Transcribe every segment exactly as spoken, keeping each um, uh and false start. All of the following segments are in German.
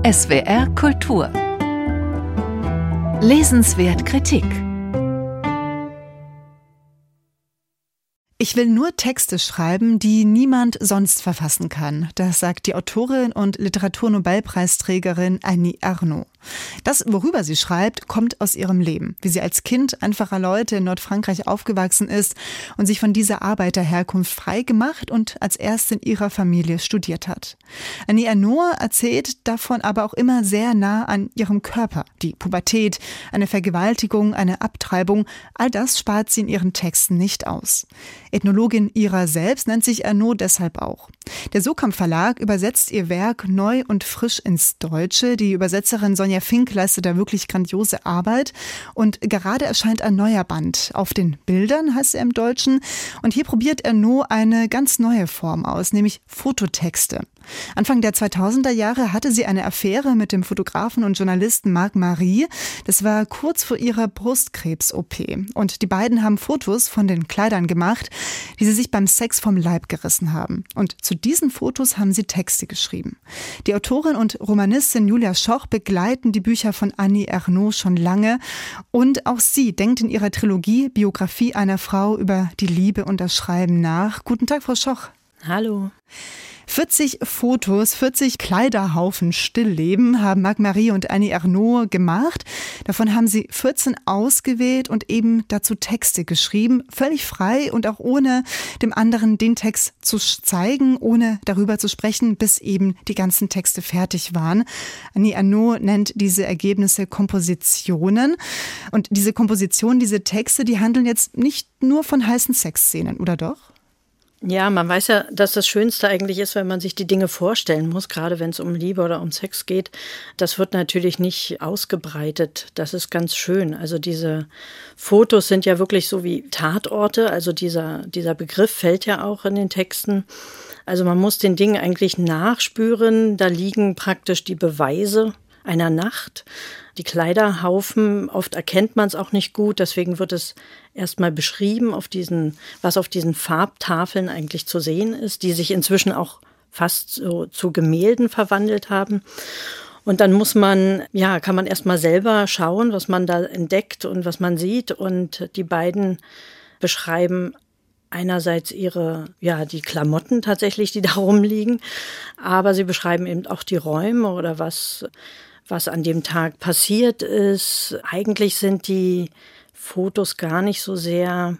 S W R Kultur. Lesenswert Kritik. Ich will nur Texte schreiben, die niemand sonst verfassen kann. Das sagt die Autorin und Literaturnobelpreisträgerin Annie Ernaux. Das, worüber sie schreibt, kommt aus ihrem Leben. Wie sie als Kind einfacher Leute in Nordfrankreich aufgewachsen ist und sich von dieser Arbeiterherkunft frei gemacht und als erste in ihrer Familie studiert hat. Annie Ernaux erzählt davon aber auch immer sehr nah an ihrem Körper. Die Pubertät, eine Vergewaltigung, eine Abtreibung, all das spart sie in ihren Texten nicht aus. Ethnologin ihrer selbst nennt sich Ernaux deshalb auch. Der Sokamp Verlag übersetzt ihr Werk neu und frisch ins Deutsche. Die Übersetzerin Sonja Fink leistet da wirklich grandiose Arbeit. Und gerade erscheint ein neuer Band. Auf den Bildern heißt er im Deutschen. Und hier probiert Ernaux eine ganz neue Form aus, nämlich Fototexte. Anfang der zweitausender Jahre hatte sie eine Affäre mit dem Fotografen und Journalisten Marc Marie. Das war kurz vor ihrer Brustkrebs-O P. Und die beiden haben Fotos von den Kleidern gemacht, die sie sich beim Sex vom Leib gerissen haben. Und zu diesen Fotos haben sie Texte geschrieben. Die Autorin und Romanistin Julia Schoch begleiten die Bücher von Annie Ernaux schon lange. Und auch sie denkt in ihrer Trilogie Biografie einer Frau über die Liebe und das Schreiben nach. Guten Tag, Frau Schoch. Hallo. vierzig Fotos, vierzig Kleiderhaufen Stillleben haben Marc Marie und Annie Ernaux gemacht. Davon haben sie vierzehn ausgewählt und eben dazu Texte geschrieben. Völlig frei und auch ohne dem anderen den Text zu zeigen, ohne darüber zu sprechen, bis eben die ganzen Texte fertig waren. Annie Ernaux nennt diese Ergebnisse Kompositionen. Und diese Kompositionen, diese Texte, die handeln jetzt nicht nur von heißen Sexszenen, oder doch? Ja, man weiß ja, dass das Schönste eigentlich ist, wenn man sich die Dinge vorstellen muss, gerade wenn es um Liebe oder um Sex geht. Das wird natürlich nicht ausgebreitet. Das ist ganz schön. Also diese Fotos sind ja wirklich so wie Tatorte. Also dieser, dieser Begriff fällt ja auch in den Texten. Also man muss den Dingen eigentlich nachspüren. Da liegen praktisch die Beweise einer Nacht. Die Kleiderhaufen, oft erkennt man es auch nicht gut, deswegen wird es erstmal beschrieben, auf diesen, was auf diesen Farbtafeln eigentlich zu sehen ist, die sich inzwischen auch fast so zu Gemälden verwandelt haben. Und dann muss man, ja, kann man erstmal selber schauen, was man da entdeckt und was man sieht. Und die beiden beschreiben einerseits ihre, ja, die Klamotten tatsächlich, die da rumliegen, aber sie beschreiben eben auch die Räume oder was was an dem Tag passiert ist. Eigentlich sind die Fotos gar nicht so sehr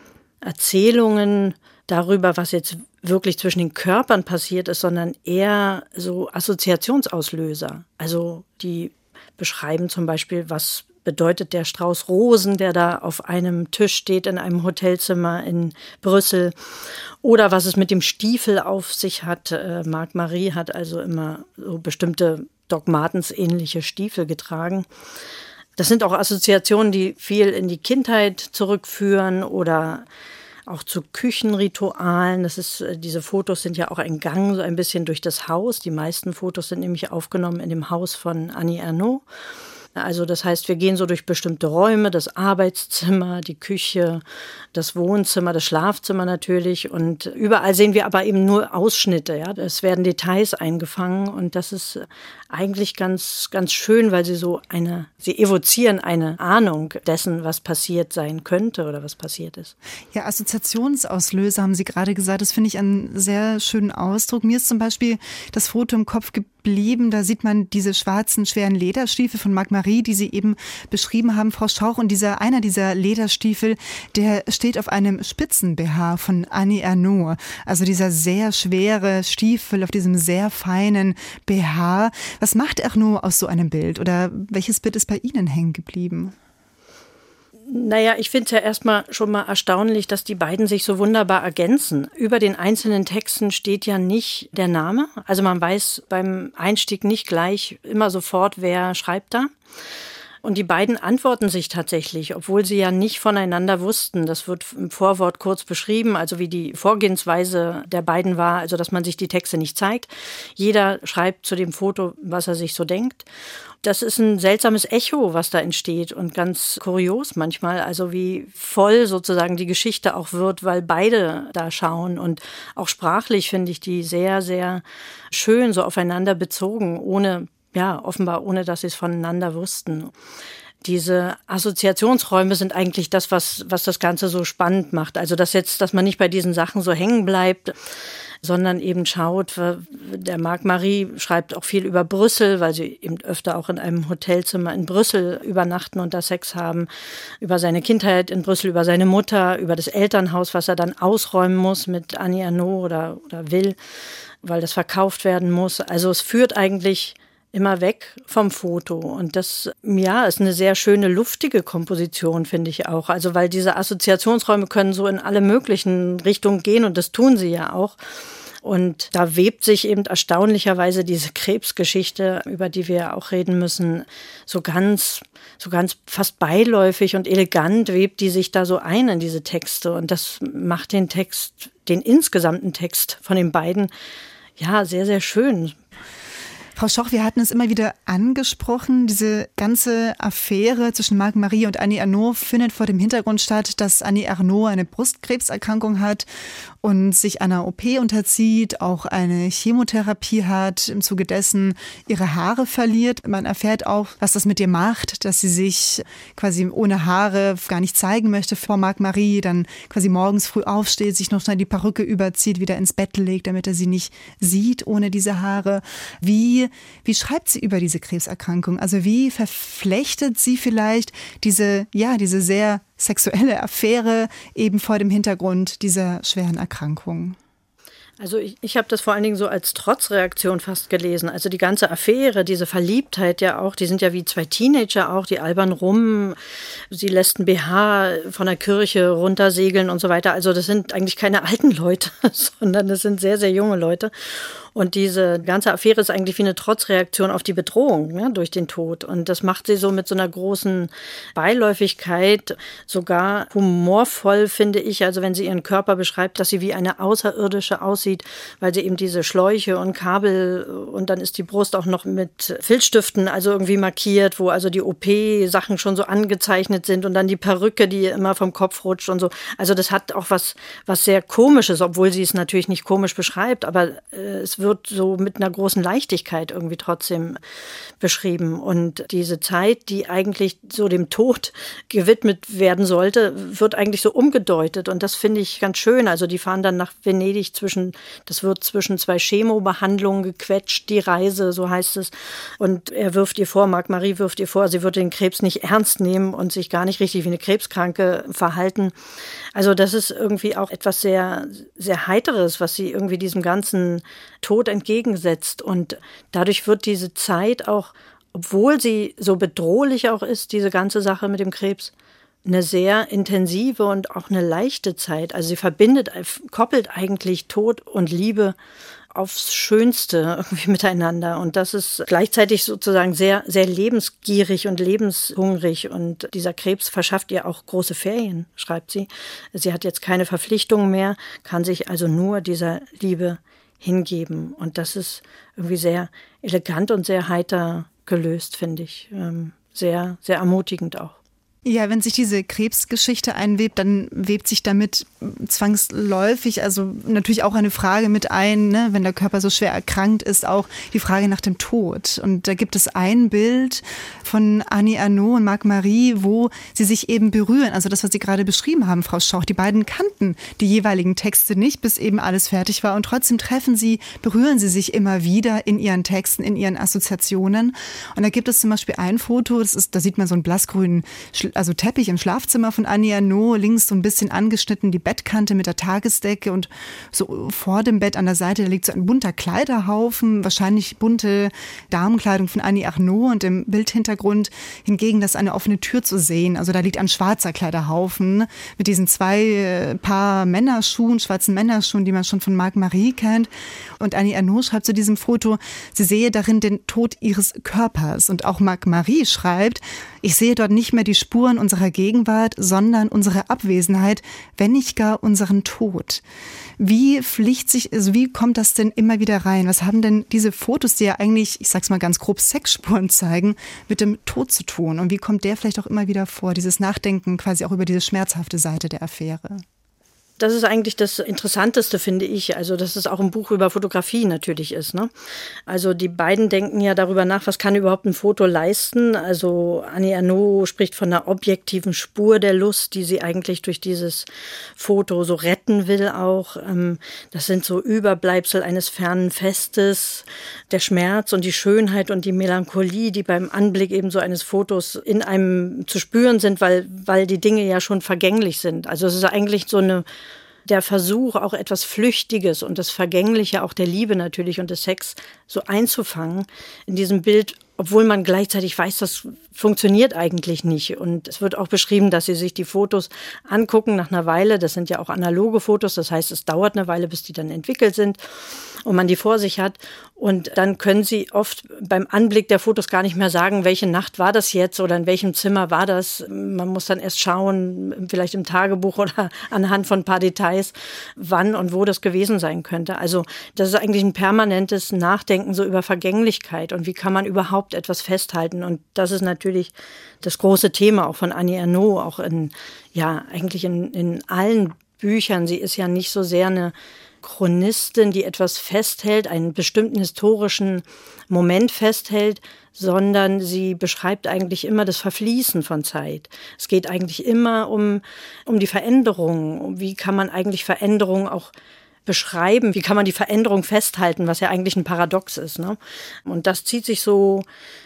Erzählungen darüber, was jetzt wirklich zwischen den Körpern passiert ist, sondern eher so Assoziationsauslöser. Also die beschreiben zum Beispiel, was bedeutet der Strauß Rosen, der da auf einem Tisch steht in einem Hotelzimmer in Brüssel. Oder was es mit dem Stiefel auf sich hat. Äh, Marc Marie hat also immer so bestimmte Doc Martens ähnliche Stiefel getragen. Das sind auch Assoziationen, die viel in die Kindheit zurückführen oder auch zu Küchenritualen. Das ist, diese Fotos sind ja auch ein Gang so ein bisschen durch das Haus. Die meisten Fotos sind nämlich aufgenommen in dem Haus von Annie Ernaux. Also das heißt, wir gehen so durch bestimmte Räume, das Arbeitszimmer, die Küche, das Wohnzimmer, das Schlafzimmer natürlich. Und überall sehen wir aber eben nur Ausschnitte. Ja, es werden Details eingefangen und das ist eigentlich ganz, ganz schön, weil sie so eine, sie evozieren eine Ahnung dessen, was passiert sein könnte oder was passiert ist. Ja, Assoziationsauslöser haben Sie gerade gesagt. Das finde ich einen sehr schönen Ausdruck. Mir ist zum Beispiel das Foto im Kopf geblieben. Da sieht man diese schwarzen, schweren Lederstiefel von Marc Marie, die Sie eben beschrieben haben, Frau Schoch. Und dieser, einer dieser Lederstiefel, der steht auf einem Spitzen-B H von Annie Ernaux. Also dieser sehr schwere Stiefel auf diesem sehr feinen B H. Was macht Ernaux aus so einem Bild? Oder welches Bild ist bei Ihnen hängen geblieben? Naja, ich finde es ja erstmal schon mal erstaunlich, dass die beiden sich so wunderbar ergänzen. Über den einzelnen Texten steht ja nicht der Name. Also man weiß beim Einstieg nicht gleich immer sofort, wer schreibt da. Und die beiden antworten sich tatsächlich, obwohl sie ja nicht voneinander wussten. Das wird im Vorwort kurz beschrieben, also wie die Vorgehensweise der beiden war, also dass man sich die Texte nicht zeigt. Jeder schreibt zu dem Foto, was er sich so denkt. Das ist ein seltsames Echo, was da entsteht und ganz kurios manchmal, also wie voll sozusagen die Geschichte auch wird, weil beide da schauen und auch sprachlich finde ich die sehr, sehr schön so aufeinander bezogen, ohne ja, offenbar ohne, dass sie es voneinander wussten. Diese Assoziationsräume sind eigentlich das, was, was das Ganze so spannend macht. Also dass jetzt, dass man nicht bei diesen Sachen so hängen bleibt, sondern eben schaut, der Marc-Marie schreibt auch viel über Brüssel, weil sie eben öfter auch in einem Hotelzimmer in Brüssel übernachten und da Sex haben, über seine Kindheit in Brüssel, über seine Mutter, über das Elternhaus, was er dann ausräumen muss mit Annie Ernaux oder, oder will, weil das verkauft werden muss. Also es führt eigentlich immer weg vom Foto. Und das, ja, ist eine sehr schöne, luftige Komposition, finde ich auch. Also, weil diese Assoziationsräume können so in alle möglichen Richtungen gehen und das tun sie ja auch. Und da webt sich eben erstaunlicherweise diese Krebsgeschichte, über die wir ja auch reden müssen, so ganz, so ganz fast beiläufig und elegant webt die sich da so ein in diese Texte. Und das macht den Text, den insgesamten Text von den beiden, ja, sehr, sehr schön. Frau Schoch, wir hatten es immer wieder angesprochen, diese ganze Affäre zwischen Marc-Marie und Annie Ernaux findet vor dem Hintergrund statt, dass Annie Ernaux eine Brustkrebserkrankung hat und sich einer O P unterzieht, auch eine Chemotherapie hat, im Zuge dessen ihre Haare verliert. Man erfährt auch, was das mit ihr macht, dass sie sich quasi ohne Haare gar nicht zeigen möchte vor Marc-Marie, dann quasi morgens früh aufsteht, sich noch schnell die Perücke überzieht, wieder ins Bett legt, damit er sie nicht sieht ohne diese Haare. Wie, wie schreibt sie über diese Krebserkrankung? Also wie verflechtet sie vielleicht diese, ja, diese sehr sexuelle Affäre eben vor dem Hintergrund dieser schweren Erkrankung? Also ich, ich habe das vor allen Dingen so als Trotzreaktion fast gelesen. Also die ganze Affäre, diese Verliebtheit ja auch, die sind ja wie zwei Teenager auch, die albern rum. Sie lässt einen B H von der Kirche runtersegeln und so weiter. Also das sind eigentlich keine alten Leute, sondern das sind sehr, sehr junge Leute. Und diese ganze Affäre ist eigentlich wie eine Trotzreaktion auf die Bedrohung, ne, durch den Tod. Und das macht sie so mit so einer großen Beiläufigkeit, sogar humorvoll, finde ich. Also wenn sie ihren Körper beschreibt, dass sie wie eine Außerirdische aussieht, weil sie eben diese Schläuche und Kabel und dann ist die Brust auch noch mit Filzstiften also irgendwie markiert, wo also die O P-Sachen schon so angezeichnet sind und dann die Perücke, die immer vom Kopf rutscht und so. Also das hat auch was, was sehr Komisches, obwohl sie es natürlich nicht komisch beschreibt, aber äh, es wird so mit einer großen Leichtigkeit irgendwie trotzdem beschrieben. Und diese Zeit, die eigentlich so dem Tod gewidmet werden sollte, wird eigentlich so umgedeutet. Und das finde ich ganz schön. Also die fahren dann nach Venedig zwischen, das wird zwischen zwei Chemobehandlungen gequetscht, die Reise, so heißt es. Und er wirft ihr vor, Marc-Marie wirft ihr vor, sie würde den Krebs nicht ernst nehmen und sich gar nicht richtig wie eine Krebskranke verhalten. Also das ist irgendwie auch etwas sehr, sehr Heiteres, was sie irgendwie diesem ganzen Tod entgegensetzt. Und dadurch wird diese Zeit auch, obwohl sie so bedrohlich auch ist, diese ganze Sache mit dem Krebs, eine sehr intensive und auch eine leichte Zeit. Also sie verbindet, koppelt eigentlich Tod und Liebe aufs Schönste irgendwie miteinander. Und das ist gleichzeitig sozusagen sehr, sehr lebensgierig und lebenshungrig. Und dieser Krebs verschafft ihr auch große Ferien, schreibt sie. Sie hat jetzt keine Verpflichtungen mehr, kann sich also nur dieser Liebe hingeben. Und das ist irgendwie sehr elegant und sehr heiter gelöst, finde ich. Sehr, sehr ermutigend auch. Ja, wenn sich diese Krebsgeschichte einwebt, dann webt sich damit zwangsläufig, also natürlich auch eine Frage mit ein, ne, wenn der Körper so schwer erkrankt ist, auch die Frage nach dem Tod. Und da gibt es ein Bild von Annie Ernaux und Marc-Marie, wo sie sich eben berühren. Also das, was Sie gerade beschrieben haben, Frau Schoch. Die beiden kannten die jeweiligen Texte nicht, bis eben alles fertig war. Und trotzdem treffen sie, berühren sie sich immer wieder in ihren Texten, in ihren Assoziationen. Und da gibt es zum Beispiel ein Foto, das ist, da sieht man so einen blassgrünen also Teppich im Schlafzimmer von Annie Ernaux, links so ein bisschen angeschnitten die Bettkante mit der Tagesdecke und so vor dem Bett an der Seite, da liegt so ein bunter Kleiderhaufen, wahrscheinlich bunte Damenkleidung von Annie Ernaux und im Bildhintergrund hingegen das eine offene Tür zu sehen. Also da liegt ein schwarzer Kleiderhaufen mit diesen zwei Paar Männerschuhen, schwarzen Männerschuhen, die man schon von Marc-Marie kennt. Und Annie Ernaux schreibt zu diesem Foto, sie sehe darin den Tod ihres Körpers. Und auch Marc-Marie schreibt, ich sehe dort nicht mehr die Spuren unserer Gegenwart, sondern unsere Abwesenheit, wenn nicht gar unseren Tod. Wie pflicht sich, also wie kommt das denn immer wieder rein? Was haben denn diese Fotos, die ja eigentlich, ich sag's mal ganz grob, Sexspuren zeigen, mit dem Tod zu tun? Und wie kommt der vielleicht auch immer wieder vor, dieses Nachdenken quasi auch über diese schmerzhafte Seite der Affäre? Das ist eigentlich das Interessanteste, finde ich. Also, dass es auch ein Buch über Fotografie natürlich ist, ne? Also, die beiden denken ja darüber nach, was kann überhaupt ein Foto leisten. Also, Annie Ernaux spricht von einer objektiven Spur der Lust, die sie eigentlich durch dieses Foto so retten will auch. Das sind so Überbleibsel eines fernen Festes, der Schmerz und die Schönheit und die Melancholie, die beim Anblick eben so eines Fotos in einem zu spüren sind, weil, weil die Dinge ja schon vergänglich sind. Also, es ist eigentlich so eine der Versuch, auch etwas Flüchtiges und das Vergängliche, auch der Liebe natürlich und des Sex so einzufangen in diesem Bild, obwohl man gleichzeitig weiß, das funktioniert eigentlich nicht. Und es wird auch beschrieben, dass sie sich die Fotos angucken nach einer Weile. Das sind ja auch analoge Fotos, das heißt, es dauert eine Weile, bis die dann entwickelt sind und man die vor sich hat. Und dann können sie oft beim Anblick der Fotos gar nicht mehr sagen, welche Nacht war das jetzt oder in welchem Zimmer war das. Man muss dann erst schauen, vielleicht im Tagebuch oder anhand von ein paar Details, wann und wo das gewesen sein könnte. Also das ist eigentlich ein permanentes Nachdenken so über Vergänglichkeit und wie kann man überhaupt etwas festhalten. Und das ist natürlich das große Thema auch von Annie Ernaux, auch in, ja, eigentlich in, in allen Büchern. Sie ist ja nicht so sehr eine Chronistin, die etwas festhält, einen bestimmten historischen Moment festhält, sondern sie beschreibt eigentlich immer das Verfließen von Zeit. Es geht eigentlich immer um, um die Veränderung. Wie kann man eigentlich Veränderung auch beschreiben? Wie kann man die Veränderung festhalten, was ja eigentlich ein Paradox ist, ne? Und das zieht sich so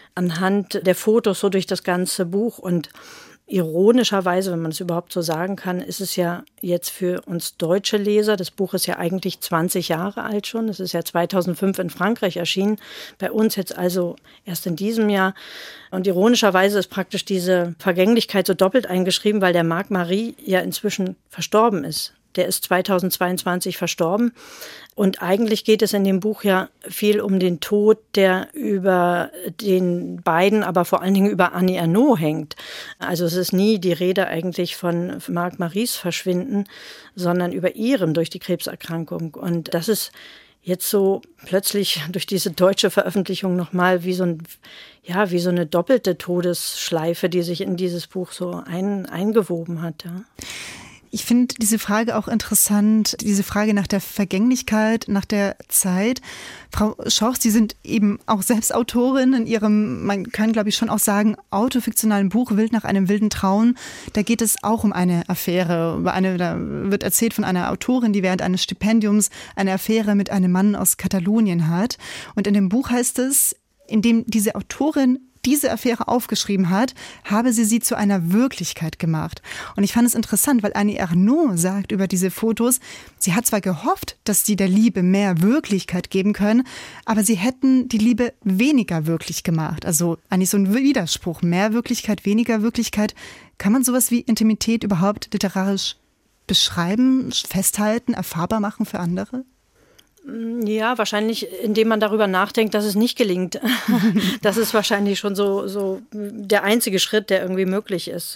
anhand der Fotos so durch das ganze Buch und ironischerweise, wenn man es überhaupt so sagen kann, ist es ja jetzt für uns deutsche Leser, das Buch ist ja eigentlich zwanzig Jahre alt schon, es ist ja zweitausendfünf in Frankreich erschienen, bei uns jetzt also erst in diesem Jahr. Und ironischerweise ist praktisch diese Vergänglichkeit so doppelt eingeschrieben, weil der Marc Marie ja inzwischen verstorben ist. Der ist zweitausendzweiundzwanzig verstorben. Und eigentlich geht es in dem Buch ja viel um den Tod, der über den beiden, aber vor allen Dingen über Annie Ernaux hängt. Also es ist nie die Rede eigentlich von Marc Maries Verschwinden, sondern über ihrem durch die Krebserkrankung. Und das ist jetzt so plötzlich durch diese deutsche Veröffentlichung nochmal wie so ein, ja, wie so eine doppelte Todesschleife, die sich in dieses Buch so ein, eingewoben hat, ja. Ich finde diese Frage auch interessant, diese Frage nach der Vergänglichkeit, nach der Zeit. Frau Schorch, Sie sind eben auch selbst Autorin in Ihrem, man kann glaube ich schon auch sagen, autofiktionalen Buch Wild nach einem wilden Traum. Da geht es auch um eine Affäre. Über eine, da wird erzählt von einer Autorin, die während eines Stipendiums eine Affäre mit einem Mann aus Katalonien hat. Und in dem Buch heißt es, in dem diese Autorin diese Affäre aufgeschrieben hat, habe sie sie zu einer Wirklichkeit gemacht. Und ich fand es interessant, weil Annie Ernaux sagt über diese Fotos, sie hat zwar gehofft, dass sie der Liebe mehr Wirklichkeit geben können, aber sie hätten die Liebe weniger wirklich gemacht. Also eigentlich so ein Widerspruch, mehr Wirklichkeit, weniger Wirklichkeit. Kann man sowas wie Intimität überhaupt literarisch beschreiben, festhalten, erfahrbar machen für andere? Ja, wahrscheinlich, indem man darüber nachdenkt, dass es nicht gelingt. Das ist wahrscheinlich schon so, so der einzige Schritt, der irgendwie möglich ist.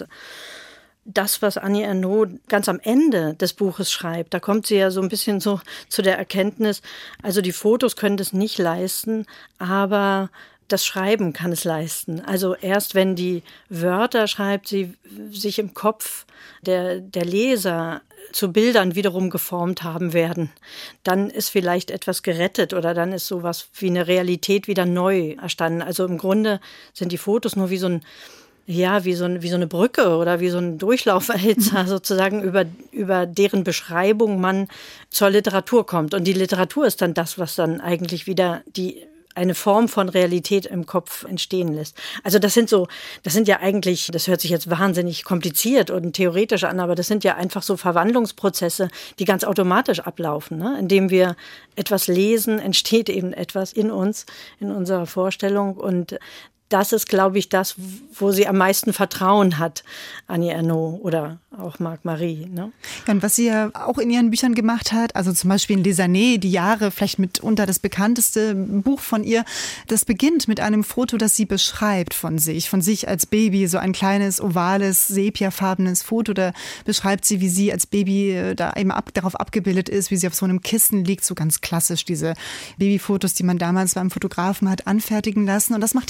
Das, was Annie Ernaux ganz am Ende des Buches schreibt, da kommt sie ja so ein bisschen so zu der Erkenntnis, also die Fotos können das nicht leisten, aber das Schreiben kann es leisten. Also erst wenn die Wörter, schreibt sie, sich im Kopf der, der Leser zu Bildern wiederum geformt haben werden, dann ist vielleicht etwas gerettet oder dann ist sowas wie eine Realität wieder neu erstanden. Also im Grunde sind die Fotos nur wie so ein, ja, wie so, ein, wie so eine Brücke oder wie so ein Durchlauferhitzer sozusagen, über, über deren Beschreibung man zur Literatur kommt. Und die Literatur ist dann das, was dann eigentlich wieder die eine Form von Realität im Kopf entstehen lässt. Also das sind so, das sind ja eigentlich, das hört sich jetzt wahnsinnig kompliziert und theoretisch an, aber das sind ja einfach so Verwandlungsprozesse, die ganz automatisch ablaufen, ne? Indem wir etwas lesen, entsteht eben etwas in uns, in unserer Vorstellung und das ist, glaube ich, das, wo sie am meisten Vertrauen hat, Annie Ernaux oder auch Marc Marie. Ne? Ja, und was sie ja auch in ihren Büchern gemacht hat, also zum Beispiel in Les Années, die Jahre, vielleicht mitunter das bekannteste Buch von ihr, das beginnt mit einem Foto, das sie beschreibt von sich, von sich als Baby, so ein kleines, ovales, sepiafarbenes Foto, da beschreibt sie, wie sie als Baby da eben ab, darauf abgebildet ist, wie sie auf so einem Kissen liegt, so ganz klassisch, diese Babyfotos, die man damals beim Fotografen hat anfertigen lassen. Und das macht ja Annie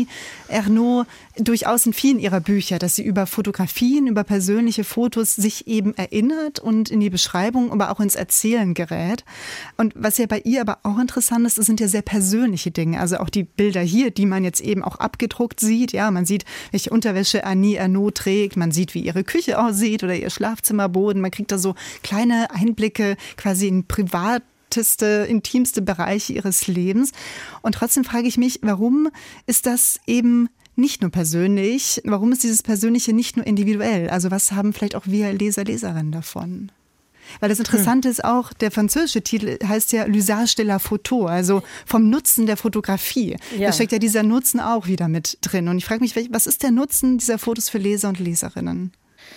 Ernaux durchaus in vielen ihrer Bücher, dass sie über Fotografien, über persönliche Fotos sich eben erinnert und in die Beschreibung, aber auch ins Erzählen gerät. Und was ja bei ihr aber auch interessant ist, das sind ja sehr persönliche Dinge. Also auch die Bilder hier, die man jetzt eben auch abgedruckt sieht. Ja, man sieht, welche Unterwäsche Annie Ernaux trägt. Man sieht, wie ihre Küche aussieht oder ihr Schlafzimmerboden. Man kriegt da so kleine Einblicke quasi in privat intimste Bereiche ihres Lebens. Und trotzdem frage ich mich, warum ist das eben nicht nur persönlich? Warum ist dieses Persönliche nicht nur individuell? Also was haben vielleicht auch wir Leser, Leserinnen davon? Weil das Interessante hm. ist auch, der französische Titel heißt ja L'usage de la photo, also vom Nutzen der Fotografie. Ja. Da steckt ja dieser Nutzen auch wieder mit drin. Und ich frage mich, was ist der Nutzen dieser Fotos für Leser und Leserinnen?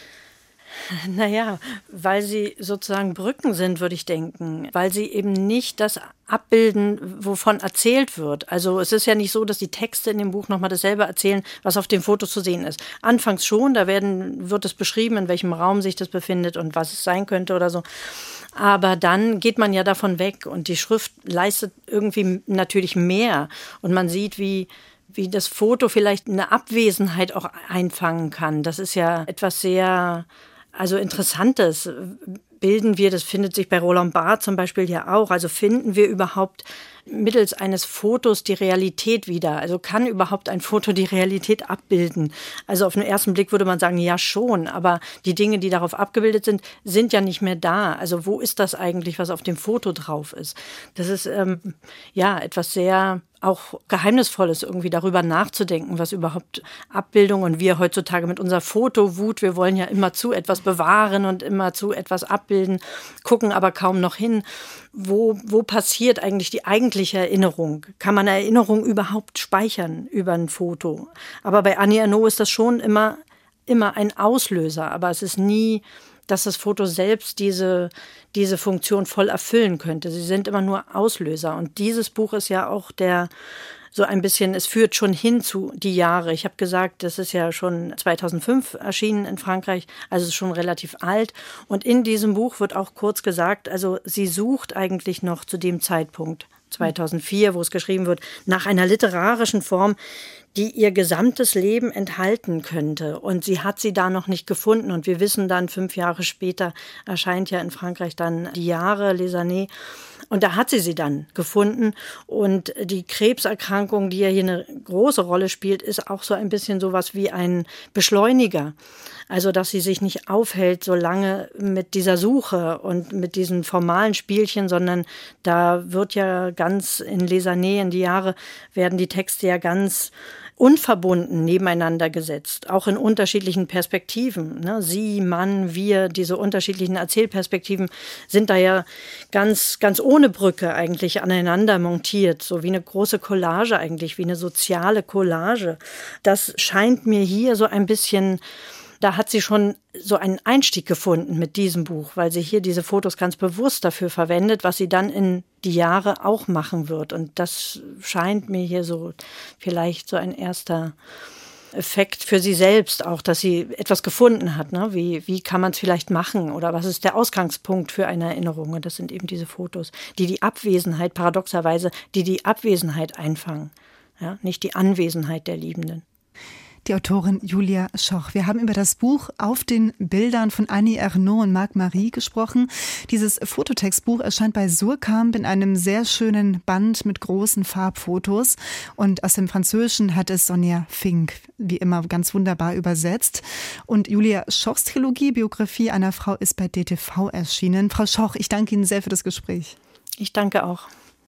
Naja, weil sie sozusagen Brücken sind, würde ich denken. Weil sie eben nicht das abbilden, wovon erzählt wird. Also es ist ja nicht so, dass die Texte in dem Buch nochmal dasselbe erzählen, was auf dem Foto zu sehen ist. Anfangs schon, da werden, wird es beschrieben, in welchem Raum sich das befindet und was es sein könnte oder so. Aber dann geht man ja davon weg und die Schrift leistet irgendwie natürlich mehr. Und man sieht, wie wie das Foto vielleicht eine Abwesenheit auch einfangen kann. Das ist ja etwas sehr... Also Interessantes bilden wir, das findet sich bei Roland Barthes zum Beispiel ja auch, also finden wir überhaupt mittels eines Fotos die Realität wieder? Also kann überhaupt ein Foto die Realität abbilden? Also auf den ersten Blick würde man sagen, ja schon, aber die Dinge, die darauf abgebildet sind, sind ja nicht mehr da. Also wo ist das eigentlich, was auf dem Foto drauf ist? Das ist ähm, ja etwas sehr auch Geheimnisvolles, irgendwie darüber nachzudenken, was überhaupt Abbildung und wir heutzutage mit unserer Fotowut, wir wollen ja immer zu etwas bewahren und immer zu etwas abbilden, gucken aber kaum noch hin. Wo, wo passiert eigentlich die eigentliche Erinnerung? Kann man Erinnerung überhaupt speichern über ein Foto? Aber bei Annie Ernaux ist das schon immer, immer ein Auslöser, aber es ist nie, dass das Foto selbst diese, diese Funktion voll erfüllen könnte. Sie sind immer nur Auslöser. Und dieses Buch ist ja auch der, so ein bisschen, es führt schon hin zu die Jahre. Ich habe gesagt, das ist ja schon zweitausendfünf erschienen in Frankreich, also ist schon relativ alt. Und in diesem Buch wird auch kurz gesagt, also sie sucht eigentlich noch zu dem Zeitpunkt, zweitausendvier, wo es geschrieben wird, nach einer literarischen Form, die ihr gesamtes Leben enthalten könnte. Und sie hat sie da noch nicht gefunden. Und wir wissen dann, fünf Jahre später erscheint ja in Frankreich dann die Jahre, Les Années. Und da hat sie sie dann gefunden. Und die Krebserkrankung, die ja hier eine große Rolle spielt, ist auch so ein bisschen sowas wie ein Beschleuniger. Also, dass sie sich nicht aufhält so lange mit dieser Suche und mit diesen formalen Spielchen, sondern da wird ja ganz in Les Années, in die Jahre, werden die Texte ja ganz unverbunden nebeneinander gesetzt, auch in unterschiedlichen Perspektiven. Ne? Sie, Mann, wir, diese unterschiedlichen Erzählperspektiven sind da ja ganz, ganz ohne Brücke eigentlich aneinander montiert, so wie eine große Collage eigentlich, wie eine soziale Collage. Das scheint mir hier so ein bisschen... Da hat sie schon so einen Einstieg gefunden mit diesem Buch, weil sie hier diese Fotos ganz bewusst dafür verwendet, was sie dann in die Jahre auch machen wird. Und das scheint mir hier so vielleicht so ein erster Effekt für sie selbst auch, dass sie etwas gefunden hat. Ne? Wie, wie kann man es vielleicht machen oder was ist der Ausgangspunkt für eine Erinnerung? Und das sind eben diese Fotos, die die Abwesenheit, paradoxerweise, die die Abwesenheit einfangen, ja? Nicht die Anwesenheit der Liebenden. Die Autorin Julia Schoch. Wir haben über das Buch Auf den Bildern von Annie Ernaux und Marc Marie gesprochen. Dieses Fototextbuch erscheint bei Suhrkamp in einem sehr schönen Band mit großen Farbfotos. Und aus dem Französischen hat es Sonja Fink wie immer ganz wunderbar übersetzt. Und Julia Schochs Trilogie Biografie einer Frau ist bei D T V erschienen. Frau Schoch, ich danke Ihnen sehr für das Gespräch. Ich danke auch.